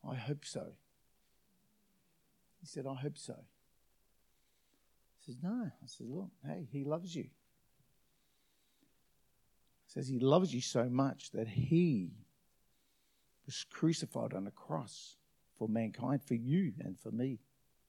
I hope so. He said, I hope so. I said, no. I said, look, hey, he loves you. He says he loves you so much that he was crucified on a cross for mankind, for you and for me,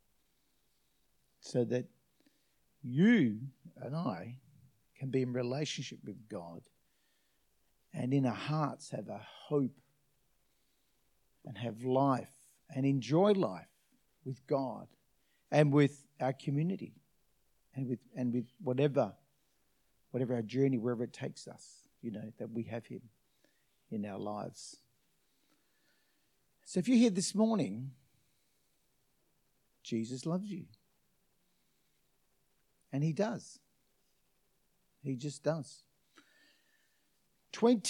so that you and I can be in relationship with God and in our hearts have a hope and have life and enjoy life with God and with our community and with whatever our journey, wherever it takes us, that we have him in our lives. So if you're here this morning, Jesus loves you. And he does. He just does. In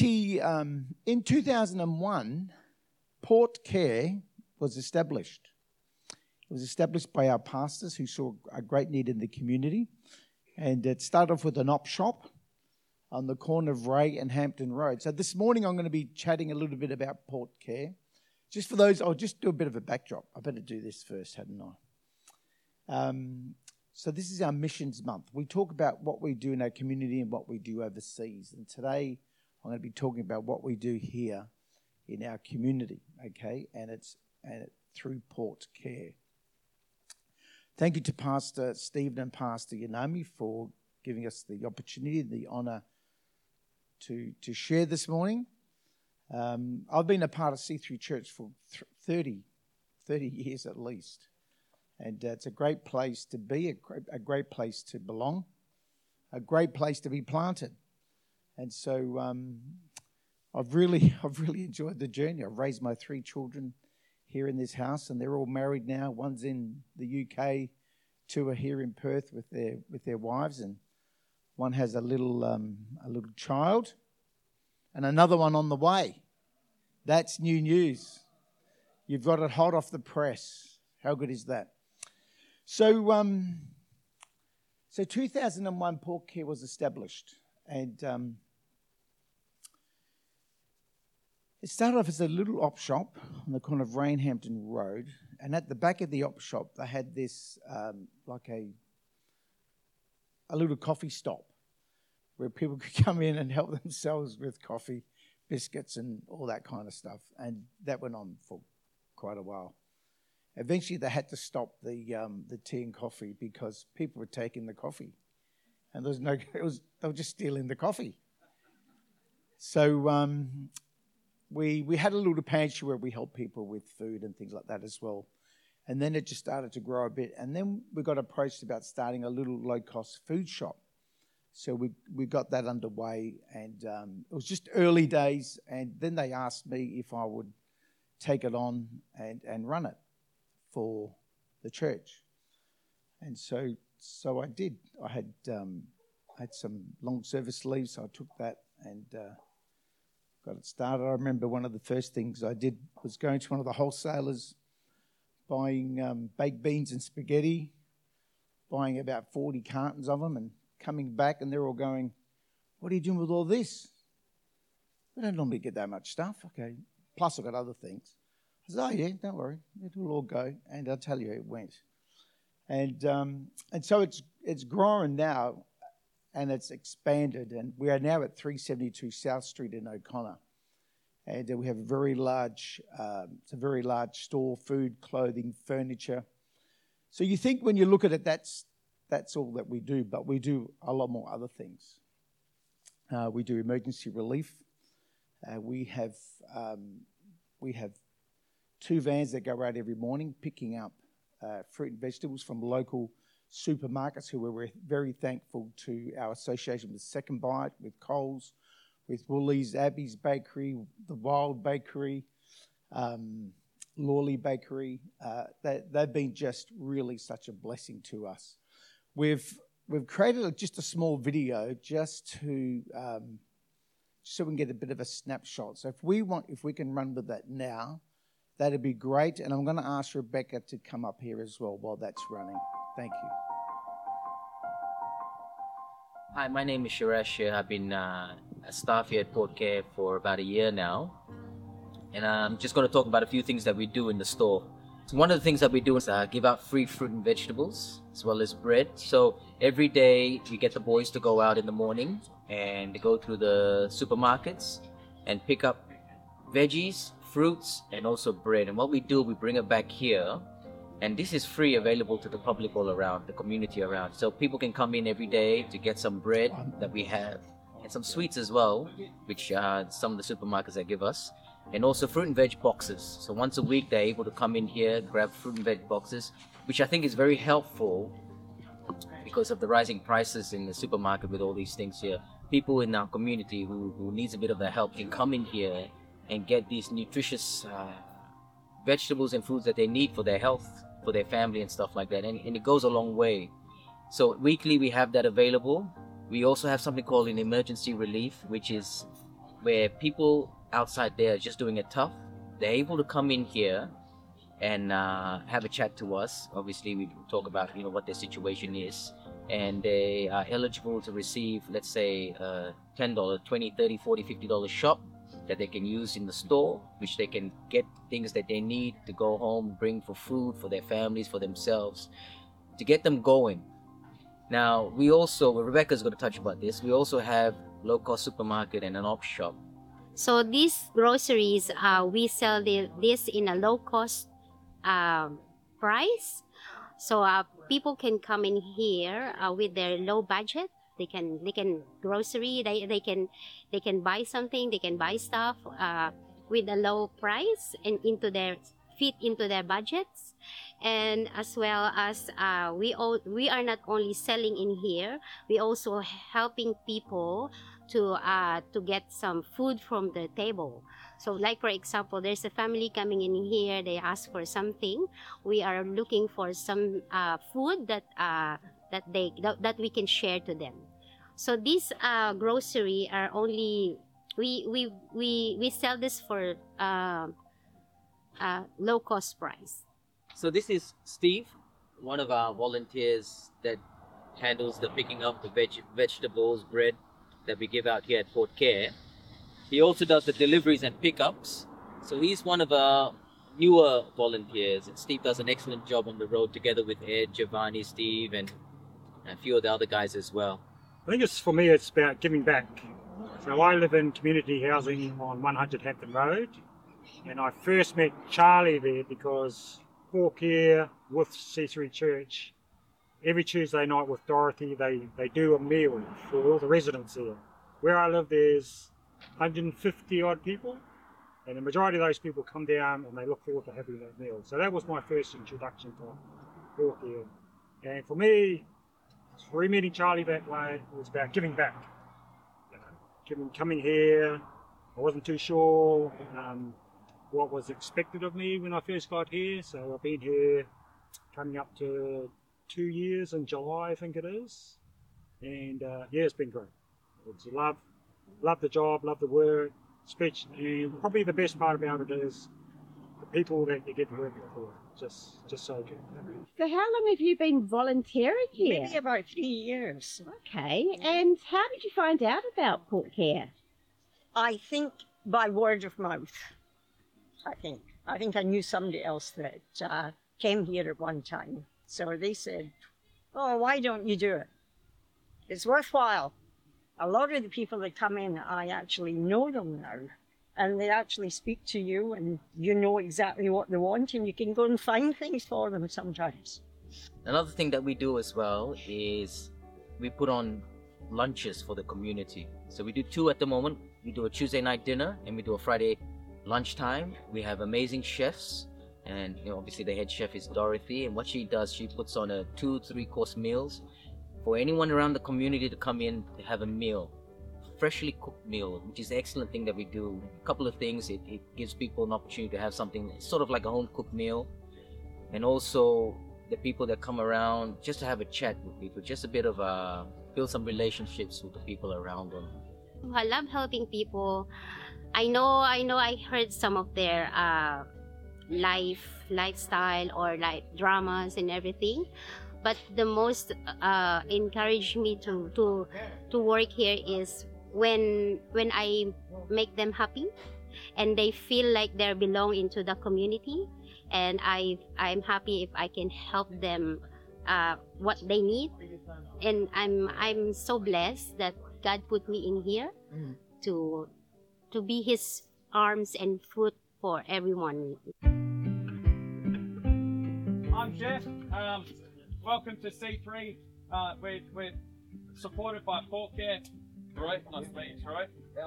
2001, Port Care was established. It was established by our pastors who saw a great need in the community. And it started off with an op shop on the corner of Ray and Hampton Road. So this morning I'm going to be chatting a little bit about Port Care. Just for those, I'll just do a bit of a backdrop. I better do this first, hadn't I? So this is our missions month. We talk about what we do in our community and what we do overseas. And today I'm going to be talking about what we do here in our community, okay? And it's through Port Care. Thank you to Pastor Stephen and Pastor Yanami for giving us the opportunity and the honour to share this morning. I've been a part of C3 Church for 30 years at least. And it's a great place to be, a great place to belong, a great place to be planted. And so I've really enjoyed the journey. I've raised my 3 children here in this house, and they're all married now. One's in the UK, 2 are here in Perth with their wives, and one has a little child, and another one on the way. That's new news. You've got it hot off the press. How good is that? So 2001, Port Care was established, and it started off as a little op shop on the corner of Rainhampton Road, and at the back of the op shop, they had this like a little coffee stop where people could come in and help themselves with coffee, biscuits, and all that kind of stuff, and that went on for quite a while. Eventually, they had to stop the tea and coffee because people were taking the coffee, and they were just stealing the coffee. So we had a little pantry where we helped people with food and things like that as well, and then it just started to grow a bit, and then we got approached about starting a little low-cost food shop. So we got that underway, and it was just early days, and then they asked me if I would take it on and run it for the church. And so I did. I had some long service leave, so I took that and got it started. I remember one of the first things I did was going to one of the wholesalers, buying baked beans and spaghetti, buying about 40 cartons of them, and coming back, and they're all going, "What are you doing with all this? We don't normally get that much stuff." Okay, plus I got other things. I said, "Oh yeah, don't worry, it will all go." And I'll tell you, it went. And so it's grown now, and it's expanded, and we are now at 372 South Street in O'Connor, and we have a very large store: food, clothing, furniture. So you think when you look at it, that's all that we do, but we do a lot more other things. We do emergency relief. We have 2 vans that go out every morning picking up fruit and vegetables from local supermarkets, who we're very thankful to our association with Second Bite, with Coles, with Woolies, Abby's Bakery, the Wild Bakery, Lawley Bakery. They've been just really such a blessing to us. We've created just a small video just so we can get a bit of a snapshot. So if we can run with that now, that'd be great. And I'm going to ask Rebecca to come up here as well while that's running. Thank you. Hi, my name is Suresh. I've been a staff here at Port Care for about a year now. and I'm just going to talk about a few things that we do in the store. So one of the things that we do is give out free fruit and vegetables as well as bread. So every day we get the boys to go out in the morning and go through the supermarkets and pick up veggies, fruits, and also bread. And what we do, we bring it back here, and this is free, available to the public all around, the community around. So people can come in every day to get some bread that we have, and some sweets as well, which some of the supermarkets that give us, and also fruit and veg boxes. So once a week they're able to come in here, grab fruit and veg boxes, which I think is very helpful because of the rising prices in the supermarket with all these things here. People in our community who needs a bit of the help can come in here and get these nutritious vegetables and foods that they need for their health, for their family and stuff like that, and it goes a long way. So weekly we have that available. We also have something called an emergency relief, which is where people outside there are just doing it tough. They're able to come in here and have a chat to us. Obviously we talk about what their situation is, and they are eligible to receive, let's say, $10, $20, $30, $40, $50 shop that they can use in the store, which they can get things that they need to go home, bring for food, for their families, for themselves, to get them going. Now, we also, Rebecca's going to touch about this, we also have low-cost supermarket and an op shop. So these groceries, we sell this in a low-cost price. So people can come in here with their low budget. They can grocery. They can buy something. They can buy stuff with a low price and fit into their budgets. And as well as we are not only selling in here, we also helping people to get some food from the table. So like, for example, there's a family coming in here, they ask for something. We are looking for some food that we can share to them. So these grocery are only, we sell this for low cost price. So this is Steve, one of our volunteers that handles the picking up the vegetables, bread that we give out here at Port Care. He also does the deliveries and pickups. So he's one of our newer volunteers, and Steve does an excellent job on the road together with Ed, Giovanni, Steve, and a few of the other guys as well. I think for me it's about giving back. So I live in community housing on 100 Hampton Road, and I first met Charlie there because Port Care with C3 Church, every Tuesday night with Dorothy, they do a meal for all the residents there. Where I live, there's 150 odd people, and the majority of those people come down and they look forward to having that meal. So that was my first introduction to Port Care. And for me, meeting Charlie that way, it was about giving back. Coming here, I wasn't too sure what was expected of me when I first got here. So I've been here coming up to 2 years in July, I think it is. And yeah, it's been great. It's love the job, love the work, and probably the best part about it is the people that you get to work with. Just so good. So how long have you been volunteering here? Maybe about 3 years. Okay, and how did you find out about Port Care? I think by word of mouth. I think I knew somebody else that came here at one time. So they said, oh, why don't you do it? It's worthwhile. A lot of the people that come in, I actually know them now. And they actually speak to you and you know exactly what they want and you can go and find things for them sometimes. Another thing that we do as well is we put on lunches for the community. So we do 2 at the moment. We do a Tuesday night dinner and we do a Friday lunchtime. We have amazing chefs, and obviously the head chef is Dorothy, and what she does, she puts on a 2-3 course meals for anyone around the community to come in to have a meal. Freshly cooked meal, which is an excellent thing that we do. A couple of things, it gives people an opportunity to have something sort of like a home cooked meal, and also the people that come around just to have a chat with people, just a bit of build some relationships with the people around them. I love helping people. I know I heard some of their lifestyle or like dramas and everything, but the most encouraged me to work here is when I make them happy, and they feel like they belong into the community. And I'm happy if I can help them what they need. And I'm so blessed that God put me in here to be His arms and foot for everyone. I'm Jeff. Welcome to C3. We're supported by Pork Care. Right, nice to meet you, Troy.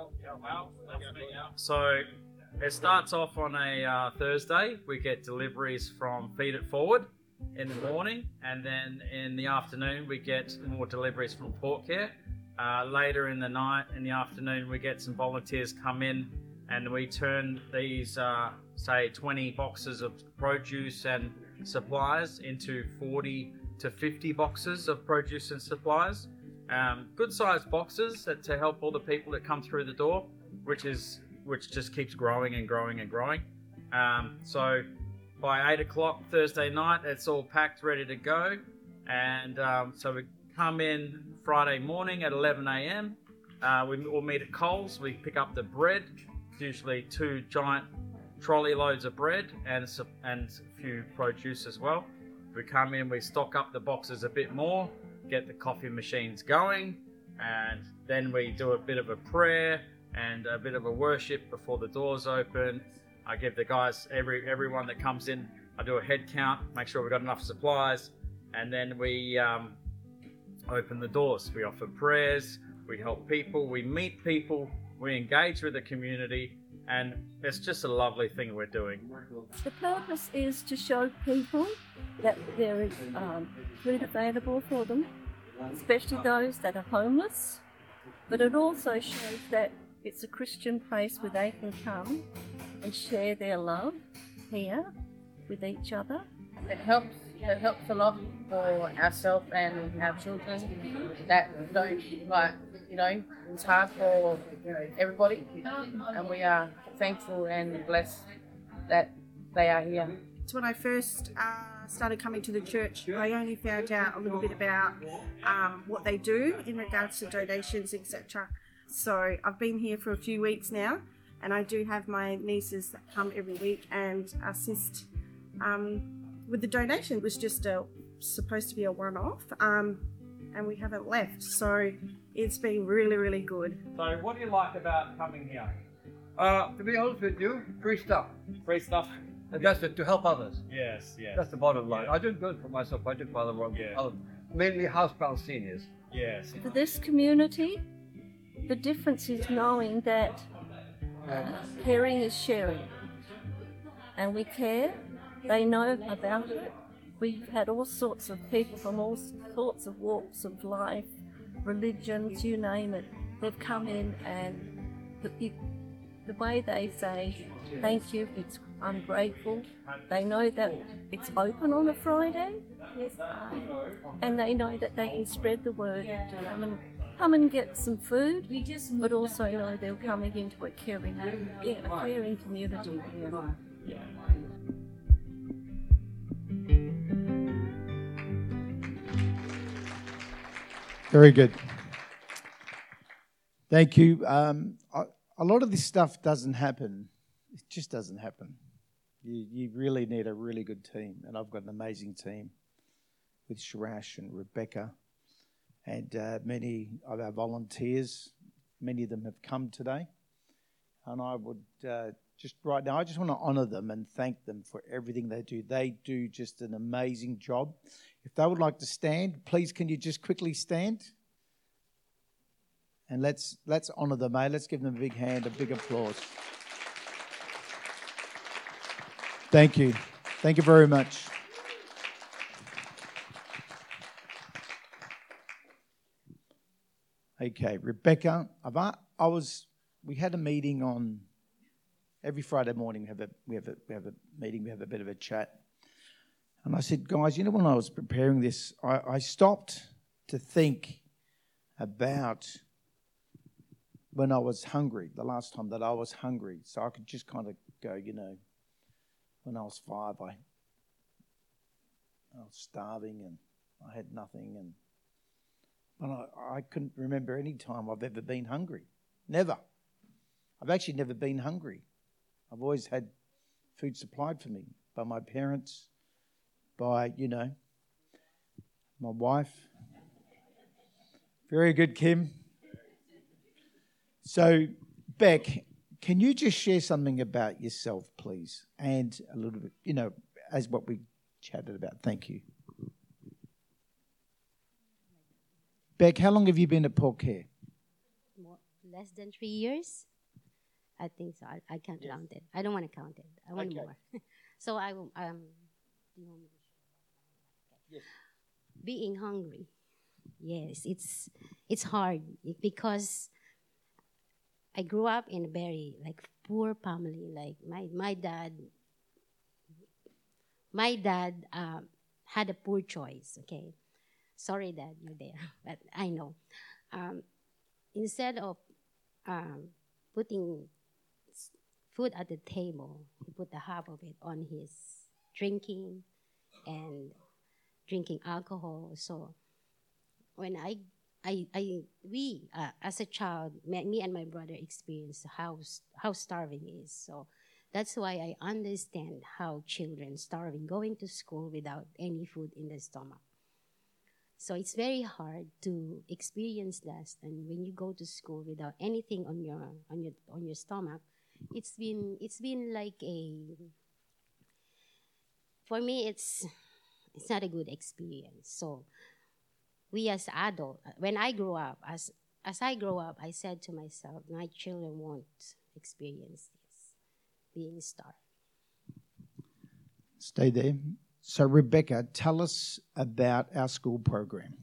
So it starts off on a Thursday. We get deliveries from Feed It Forward in the morning, and then in the afternoon we get more deliveries from Pork Care. Later in the afternoon, we get some volunteers come in, and we turn these, say, 20 boxes of produce and supplies into 40 to 50 boxes of produce and supplies. Good sized boxes to help all the people that come through the door, which just keeps growing and growing and growing. So by 8 o'clock Thursday night, it's all packed, ready to go. And so we come in Friday morning at 11 a.m. We all meet at Coles. We pick up the bread, usually 2 giant trolley loads of bread and a few produce as well. We come in, we stock up the boxes a bit more, get the coffee machines going, and then we do a bit of a prayer and a bit of a worship before the doors open. I give the guys, everyone that comes in, I do a head count, make sure we've got enough supplies, and then we open the doors. We offer prayers, we help people, we meet people, we engage with the community, and it's just a lovely thing we're doing. The purpose is to show people that there is food available for them, especially those that are homeless, but it also shows that it's a Christian place where they can come and share their love here with each other. It helps a lot for ourselves and our children that don't, it's hard for everybody, and we are thankful and blessed that they are here. So when I first started coming to the church, I only found out a little bit about what they do in regards to donations, etc. So I've been here for a few weeks now, and I do have my nieces that come every week and assist with the donation. It was just supposed to be a one-off, and we haven't left, so it's been really, really good. So what do you like about coming here? To be honest with you, free stuff. Free stuff? And that's it, to help others. Yes. That's the bottom line. I don't do it for myself, I do it for other ones. Mainly housebound seniors. Yes. For this community, the difference is knowing that caring is sharing. And we care, they know about it. We've had all sorts of people from all sorts of walks of life, religions, you name it. They've come in, and the way they say thank you, I'm grateful. They know that it's open on a Friday, and they know that they can spread the word to come and get some food, but also know they're coming into a caring community. Yeah. Very good. Thank you. A lot of this stuff doesn't happen. It just doesn't happen. You really need a really good team, and I've got an amazing team with Sharash and Rebecca and many of our volunteers. Many of them have come today, and I would just right now, I just want to honour them and thank them for everything they do. They do just an amazing job. If they would like to stand, please can you just quickly stand? And let's honour them, eh? Let's give them a big hand, a big applause. Thank you. Thank you very much. Okay, Rebecca, we had a meeting on every Friday morning. We have a meeting. We have a bit of a chat, and I said, guys, when I was preparing this, I stopped to think about when I was hungry. The last time that I was hungry, so I could just kind of go, when I was 5, I was starving and I had nothing, and I couldn't remember any time I've ever been hungry. Never. I've actually never been hungry. I've always had food supplied for me by my parents, by, my wife. Very good, Kim. So, Beck, can you just share something about yourself, please? And a little bit, as what we chatted about. Thank you. Beck, how long have you been at Port Care? Less than 3 years. I think so. I can't count it. I don't want to count it. I want more. So I will. Do you want me to share? Yes. Being hungry. Yes, it's hard because I grew up in a very poor family. Like my dad had a poor choice. Okay, sorry, Dad, you're there, but I know. Instead of putting food at the table, he put the half of it on his drinking alcohol. So when we as a child, me and my brother experienced how starving is. So that's why I understand how children starving, going to school without any food in the stomach. So it's very hard to experience that, and when you go to school without anything on your stomach, it's been like for me it's not a good experience. So we as adults, when I grew up, as I grow up, I said to myself, my children won't experience this, being starved. Stay there. So, Rebecca, tell us about our school program.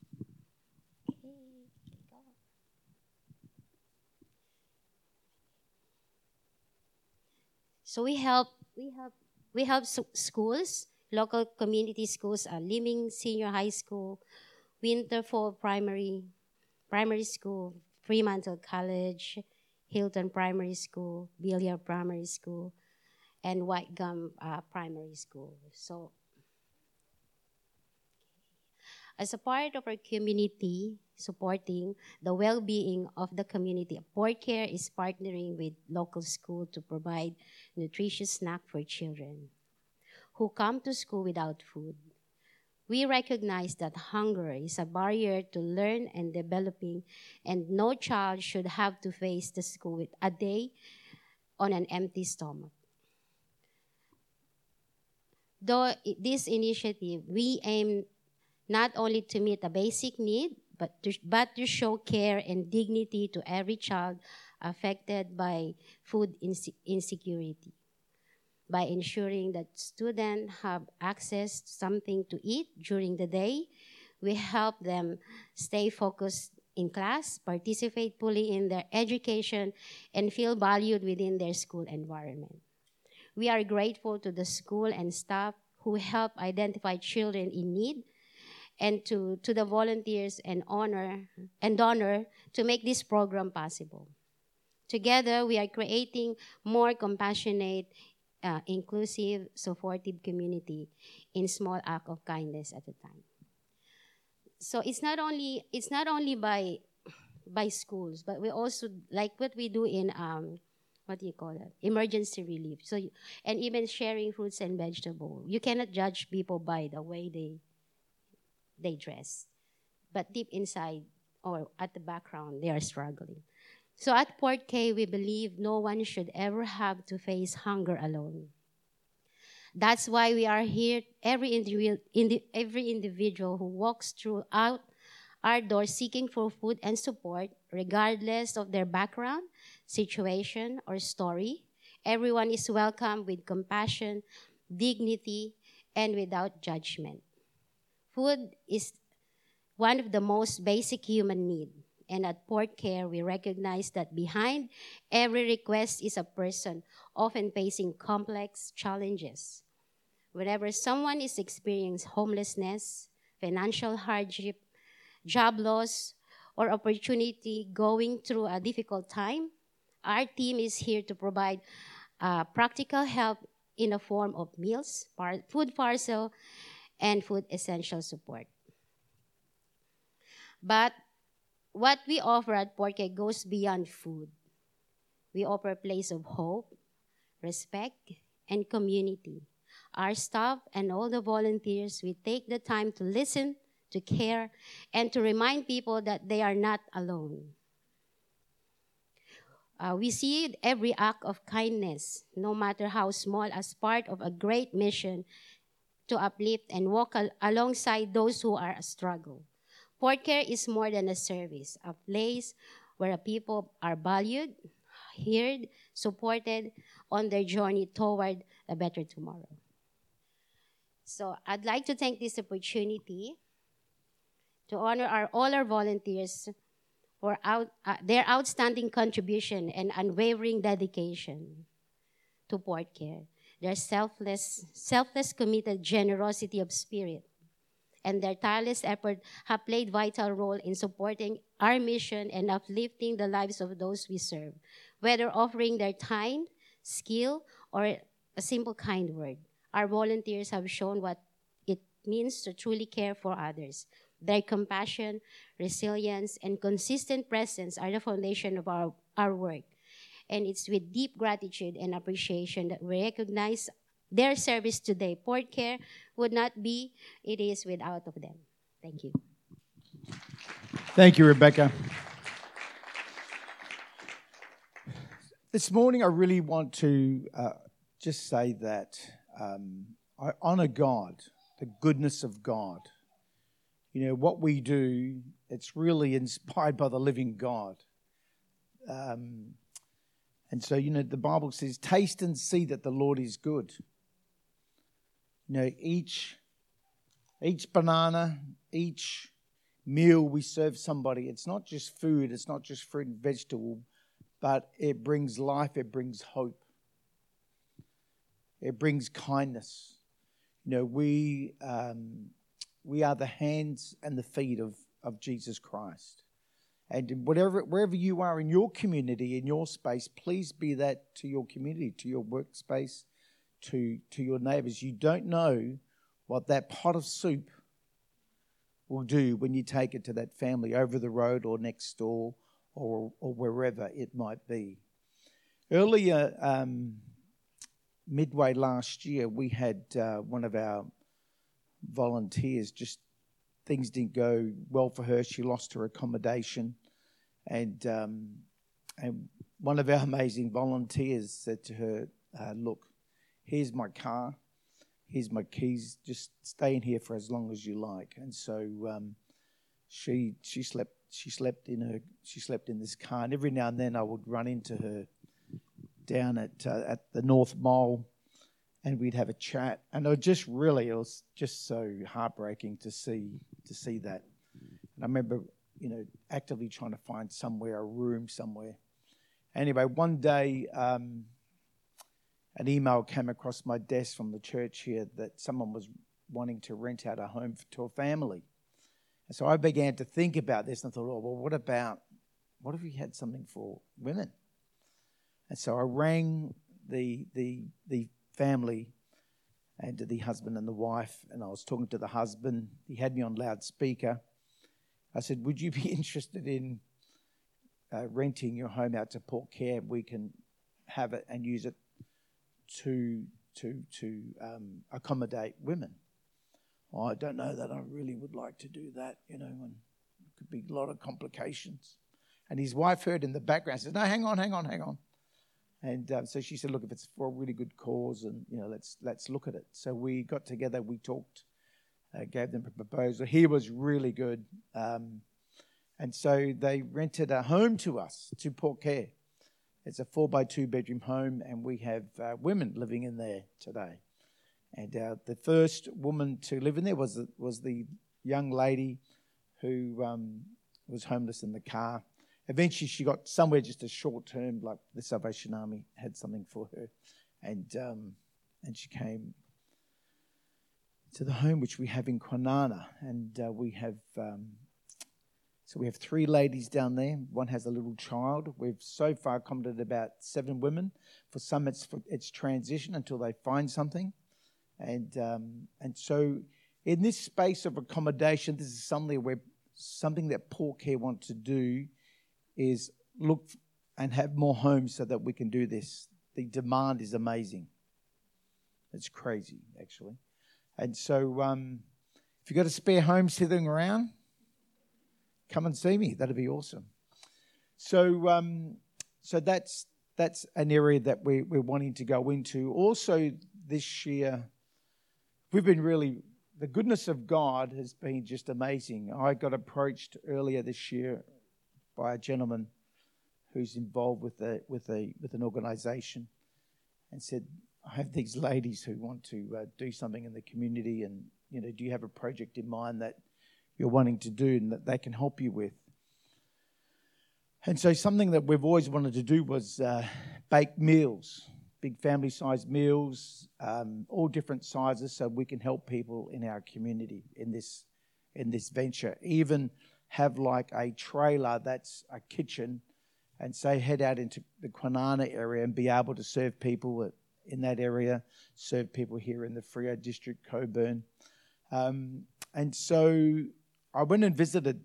So we help schools, local community schools, Liming Senior High School, Winterfall Primary School, Fremantle College, Hilton Primary School, Billiard Primary School, and White Gum Primary School. So, as a part of our community, supporting the well-being of the community, Port Care is partnering with local schools to provide nutritious snack for children who come to school without food. We recognize that hunger is a barrier to learn and developing, and no child should have to face the school with a day on an empty stomach. Though this initiative, we aim not only to meet a basic need, but to show care and dignity to every child affected by food insecurity, by ensuring that students have access to something to eat during the day. We help them stay focused in class, participate fully in their education, and feel valued within their school environment. We are grateful to the school and staff who help identify children in need, and to the volunteers and donor to make this program possible. Together, we are creating more compassionate, inclusive, supportive community in small act of kindness at a time. So it's not only by schools, but we also, like what we do in emergency relief. So, and even sharing fruits and vegetables. You cannot judge people by the way they dress, but deep inside or at the background, they are struggling. So at Port Care, we believe no one should ever have to face hunger alone. That's why we are here. Every individual who walks through our doors seeking for food and support, regardless of their background, situation, or story, everyone is welcome with compassion, dignity, and without judgment. Food is one of the most basic human needs. And at Port Care, we recognize that behind every request is a person, often facing complex challenges. Whenever someone is experiencing homelessness, financial hardship, job loss, or opportunity going through a difficult time, our team is here to provide practical help in the form of meals, food parcel, and food essential support. But what we offer at Port Care goes beyond food. We offer a place of hope, respect, and community. Our staff and all the volunteers, we take the time to listen, to care, and to remind people that they are not alone. We see every act of kindness, no matter how small, as part of a great mission to uplift and walk alongside those who are a struggle. Port Care is more than a service, a place where people are valued, heard, supported on their journey toward a better tomorrow. So I'd like to take this opportunity to honor all our volunteers for their outstanding contribution and unwavering dedication to Port Care, their selfless, committed generosity of spirit, and their tireless effort have played vital role in supporting our mission and uplifting the lives of those we serve, whether offering their time, skill, or a simple kind word. Our volunteers have shown what it means to truly care for others. Their compassion, resilience, and consistent presence are the foundation of our work. And it's with deep gratitude and appreciation that we recognize their service today. Port Care would not be it is without of them. Thank you. Thank you, Rebecca. This morning I really want to just say that I honor God, the goodness of God. You know, what we do, it's really inspired by the living God. And so, you know, the Bible says, taste and see that the Lord is good. You know, each banana, each meal we serve somebody, it's not just food, it's not just fruit and vegetable, but it brings life, it brings hope. It brings kindness. You know, we are the hands and the feet of Jesus Christ. And wherever you are in your community, in your space, please be that to your community, to your workspace, to your neighbours. You don't know what that pot of soup will do when you take it to that family over the road or next door or wherever it might be. Earlier, midway last year, we had one of our volunteers, just things didn't go well for her. She lost her accommodation, and one of our amazing volunteers said to her, look, here's my car, here's my keys, just stay in here for as long as you like. And so she slept in this car, and every now and then I would run into her down at the North Mall, and we'd have a chat. And it was just so heartbreaking to see that. And I remember, you know, actively trying to find a room somewhere. Anyway, one day, an email came across my desk from the church here that someone was wanting to rent out a home to a family. And so I began to think about this, and I thought, oh, well, what if we had something for women? And so I rang the family and the husband and the wife, and I was talking to the husband. He had me on loudspeaker. I said, would you be interested in renting your home out to Port Care? We can have it and use it to accommodate women. Oh, I don't know that I really would like to do that, you know, and it could be a lot of complications. And his wife heard in the background, says, no, hang on. And so she said, look, if it's for a really good cause, and, you know, let's look at it. So we got together, we talked, gave them a proposal. He was really good. And so they rented a home to us, to Port Care. It's a 4x2 bedroom home, and we have women living in there today. And the first woman to live in there was the young lady who was homeless in the car. Eventually, she got somewhere just a short term, like the Salvation Army had something for her, and she came to the home which we have in Kwinana, and we have 3 ladies down there. One has a little child. We've so far accommodated about 7 women. For some, it's transition until they find something, and so in this space of accommodation, this is something that Port Care wants to do. Is look and have more homes so that we can do this the demand is amazing. It's crazy, actually. And so if you've got a spare home sitting around, come and see me. That'd be awesome. So so that's an area that we're wanting to go into. Also this year, we've been really, the goodness of God has been just amazing. I got approached earlier this year by a gentleman who's involved with an organisation, and said, "I have these ladies who want to do something in the community, and do you have a project in mind that you're wanting to do and that they can help you with?" And so something that we've always wanted to do was bake meals, big family-sized meals, all different sizes, so we can help people in our community in this venture. Even have like a trailer that's a kitchen, and say head out into the Kwinana area and be able to serve people in that area, serve people here in the Freo district, Coburn. And so I went and visited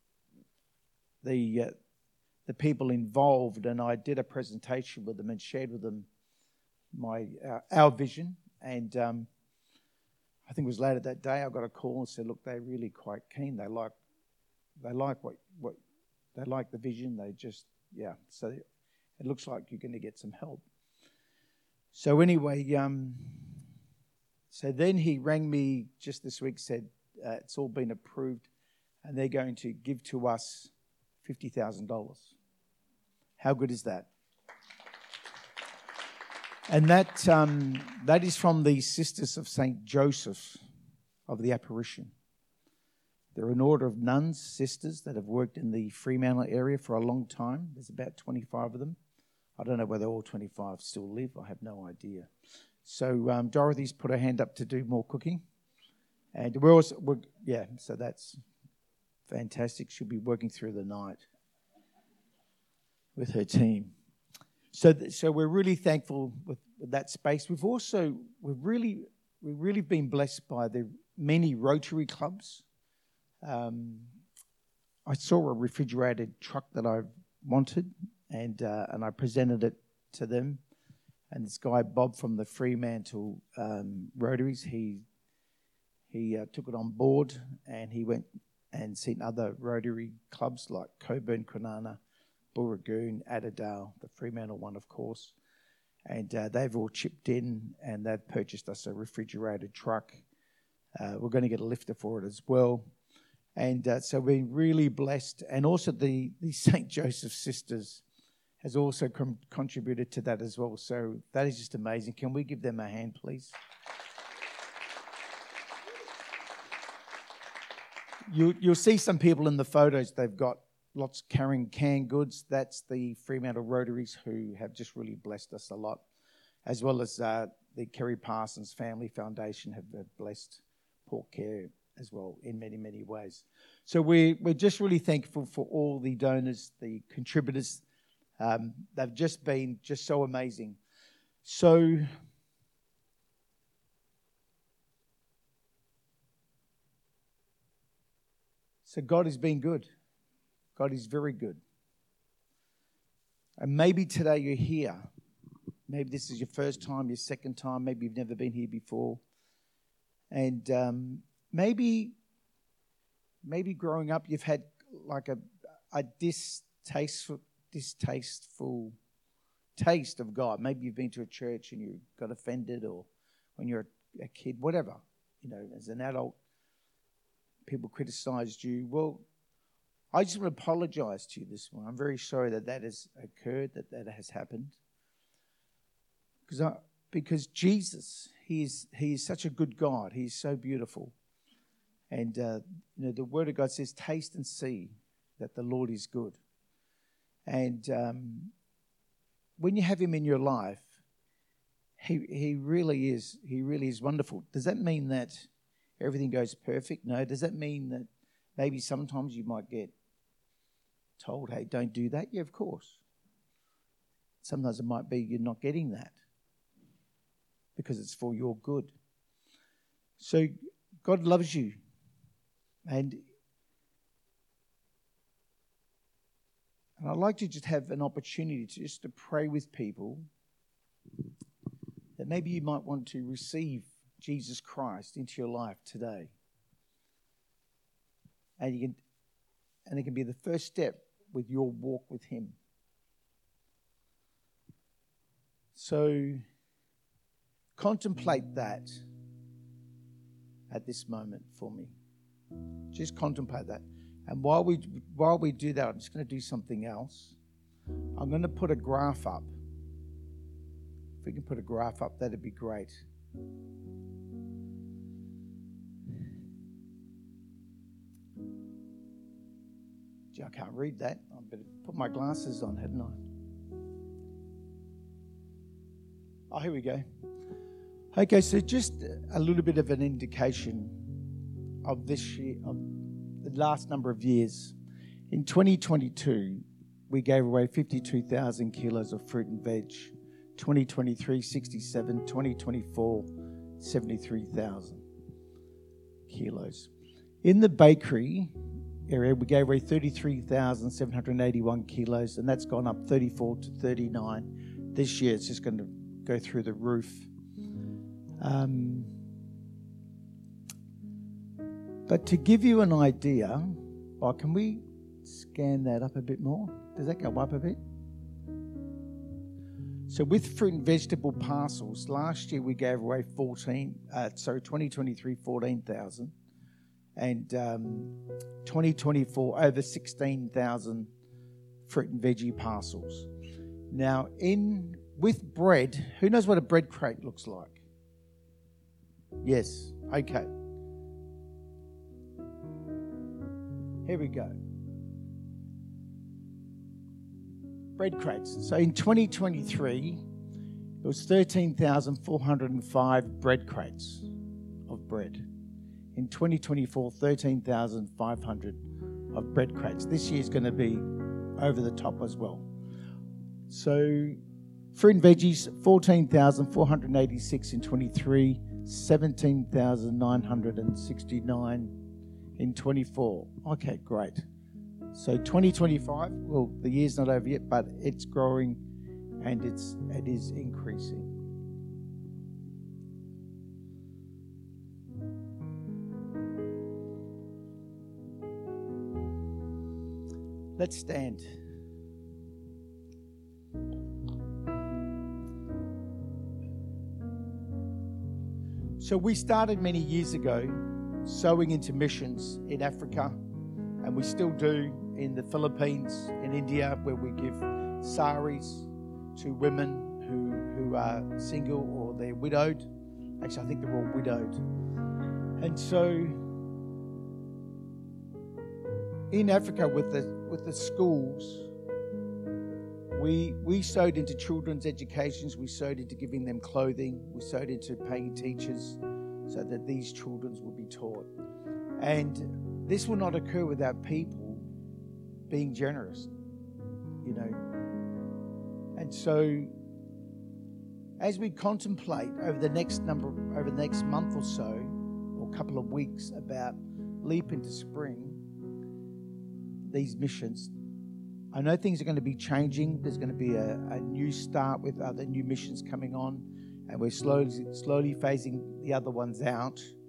the people involved, and I did a presentation with them and shared with them our vision. And I think it was later that day I got a call and said, "Look, they're really quite keen. They like what they like the vision. They just So it looks like you're going to get some help." So anyway, so then he rang me just this week, said it's all been approved, and they're going to give to us $50,000. How good is that? And that is from the Sisters of St. Joseph of the Apparition. They're an order of nuns, sisters, that have worked in the Fremantle area for a long time. There's about 25 of them. I don't know whether all 25 still live. I have no idea. So Dorothy's put her hand up to do more cooking. And so that's fantastic. She'll be working through the night with her team. So we're really thankful with that space. We've really been blessed by the many Rotary clubs. I saw a refrigerated truck that I wanted, and I presented it to them. And this guy Bob from the Fremantle Rotaries, he took it on board, and he went and seen other Rotary clubs like Coburn, Kwinana, Burragoon, Adderdale, the Fremantle one, of course. And they've all chipped in, and they've purchased us a refrigerated truck. We're going to get a lifter for it as well. And so we're really blessed. And also the St. Joseph Sisters has also contributed to that as well. So that is just amazing. Can we give them a hand, please? You'll see some people in the photos. They've got lots carrying canned goods. That's the Fremantle Rotaries who have just really blessed us a lot, as well as the Kerry Parsons Family Foundation have blessed Port Care as well in many, many ways. So we're just really thankful for all the donors, the contributors. They've just been just so amazing. So God has been good. God is very good. And maybe today you're here. Maybe this is your first time, your second time. Maybe you've never been here before. And maybe growing up you've had like a distasteful taste of God. Maybe you've been to a church and you got offended, or when you're a kid, whatever. As an adult, people criticised you. Well, I just want to apologise to you this morning. I'm very sorry that has occurred, that has happened. Because Jesus, He is such a good God. He is so beautiful. And the Word of God says, "Taste and see that the Lord is good." And when you have Him in your life, He really is wonderful. Does that mean that everything goes perfect? No. Does that mean that maybe sometimes you might get told, "Hey, don't do that"? Yeah, of course. Sometimes it might be you're not getting that because it's for your good. So God loves you. And I'd like to just have an opportunity to pray with people that maybe you might want to receive Jesus Christ into your life today. And it can be the first step with your walk with Him. So contemplate that at this moment for me. Just contemplate that. And while we do that, I'm just going to do something else. I'm going to put a graph up. If we can put a graph up, that'd be great. Gee, I can't read that. I better put my glasses on, hadn't I? Oh, here we go. Okay, so just a little bit of an indication of this year, of the last number of years. In 2022, we gave away 52,000 kilos of fruit and veg. 2023, 67. 2024, 73,000 kilos. In the bakery area, we gave away 33,781 kilos, and that's gone up 34 to 39. This year, it's just going to go through the roof. But to give you an idea, can we scan that up a bit more? Does that go up a bit? So with fruit and vegetable parcels, last year we gave away 2023, 14,000. And 2024, over 16,000 fruit and veggie parcels. Now, with bread, who knows what a bread crate looks like? Yes, okay. Here we go. Bread crates. So in 2023, it was 13,405 bread crates of bread. In 2024, 13,500 of bread crates. This year's going to be over the top as well. So fruit and veggies, 14,486 in 23, 17,969 in 24. Okay, great. So 2025, well, the year's not over yet, but it's growing and it is increasing. Let's stand. So we started many years ago sowing into missions in Africa, and we still do in the Philippines, in India, where we give saris to women who are single or they're widowed. Actually, I think they're all widowed. And so in Africa with the schools, we sowed into children's educations, we sowed into giving them clothing, we sowed into paying teachers so that these children would be taught. And this will not occur without people being generous, you know. And so as we contemplate over the next month or so, or couple of weeks, about Leap into Spring, these missions, I know things are going to be changing. There's going to be a new start with other new missions coming on, and we're slowly phasing the other ones out.